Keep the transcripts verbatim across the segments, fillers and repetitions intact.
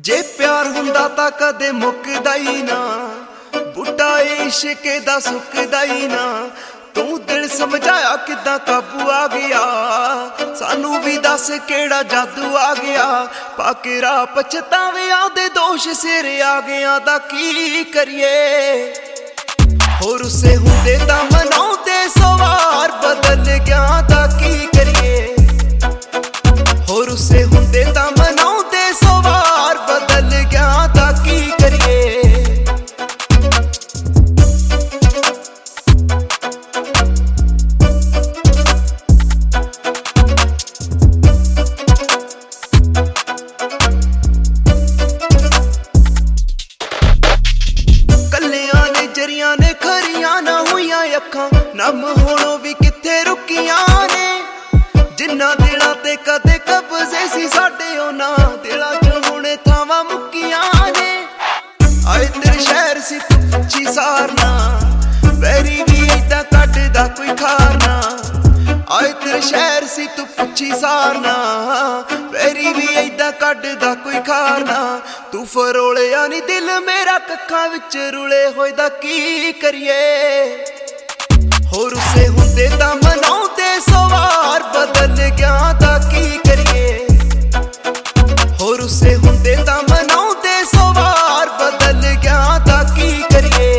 जे प्यार हुंदा तां कदे मुकदा ही ना, बुढ़ा इश्क दा सुकदा ही ना। तू दिल समझाया किदां काबू आ गया, सानू भी दस केड़ा जादू आ गया। पाके राह पछतावे आदे दोष सिर आ गया दा की करिए। होर उसे हुंदे तां मनाउंदे सवार बदल गया दा की करिए। होर उसे हुंदे तां मनाउंदे सवार बदल गया दा की करिए। ने खरियां ना हुईयां अखां नम होणों भी किथे रुकियां ने। जिन्ना दिलां ते कदे कब्जे सी साडे उन्हां दिलां च हुणे थावां मुक्कियां ने। आए तेरे शहर सी तू पुछी सारना, वैरी भी इदां कड्डदा कोई खारना। आए तेरे शहर सी तू पुछी सारना, वैरी भी इदां कड्डदा कोई खारना। तू फरोलिया नी दिल मेरा कक्खां विच रुले होए दा की करिए। होर उसे हुंदे तां मनाउंदे सवार बदल गया दा की करिए। होर उसे हुंदे तां मनाउंदे सवार बदल गया दा की करिए।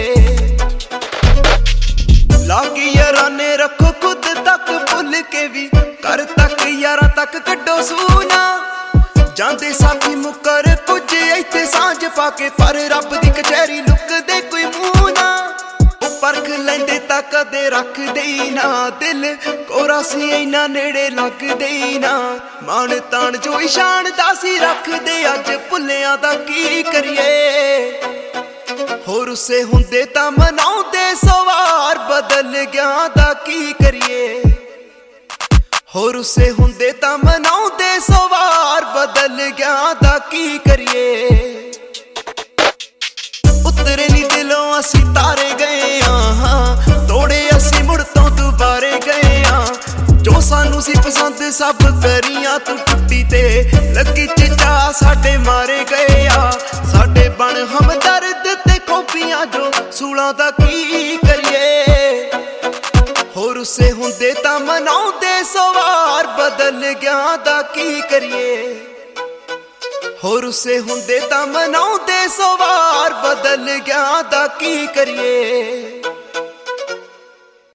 लागी याराने रखो खुद तक भुल के भी, कर तक यारां तक कड्डो सूना। जांदे साथी मुकर कुछ इत्थे सांझ पाके, पर रब दी कचहरी लुकदे कोई मूंह ना। परख लैंदे तां कदे रखदे ही ना, दिल कोरा सी इन्ना नेड़े लगदे ही ना। मान तान जो शान दा सी रखदे अज भुल्लियां दा की करिए। होर उसे हुंदे तां मनाउंदे सवार बदल गया दा की करिए। होर उसे हुंदे तां मनाउंदे सवार बदल गया दा की करिए। उतरे नी दिलों असी तारे गए हाँ, तोड़े असी मुड़ तो दुबारे गए हाँ। जो सानू सी पसंद सब करियां तू टुट्टी ते लगी चिचा साडे मारे गए आ। साडे बन हमदर्द ते खोपियां जो सूलां दा की करिए। होर उसे हुंदे तां मनाउंदे सवार बदल गया दा की करिए। होर उसे हुंदे तां मनाउंदे सवार बदल गया दा की करिए।